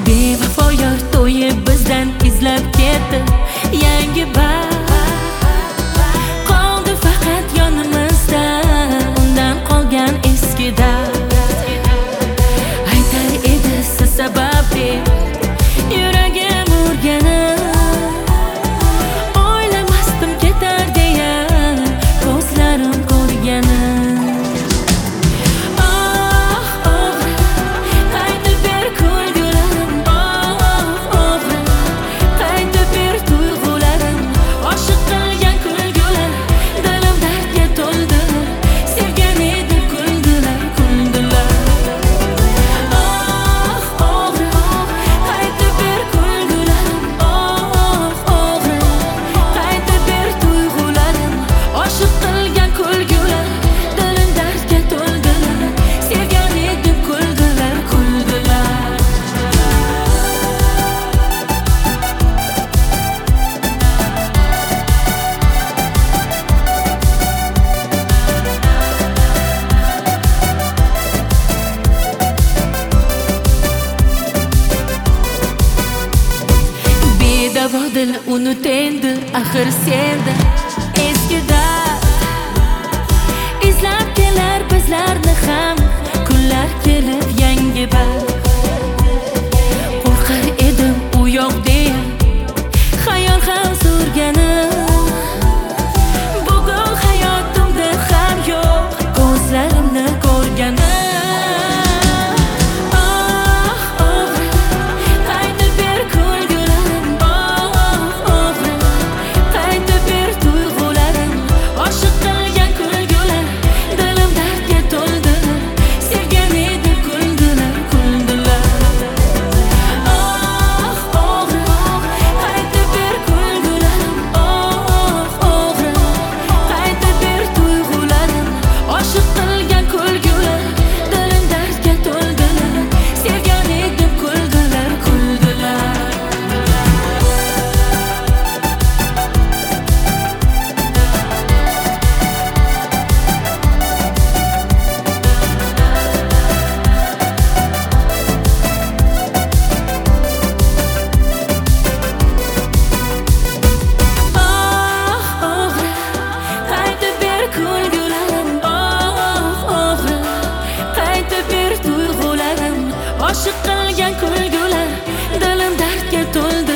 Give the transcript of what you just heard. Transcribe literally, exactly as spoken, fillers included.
Bevafo yor to'yib bizdan izlab ketdi yangi baxt. Qoldi faqat yonimizda undan qolgan eski dard. Aytar edi siz sababli yuragim urganib, o'ylamasdim ketar deya ko'zlarim ko'rganim. Davo dil unut endi axir senda eski dard. Izlab kelar bizlarni ham kunlar kelib yangi baxt. Qo'rqar edim u yoq deya xayol ham surganim. Bugun hayotimda ham yo'q ko'zlarimni ko'rganim. Oshiq qilgan kulgular dilim dardga to'ldi.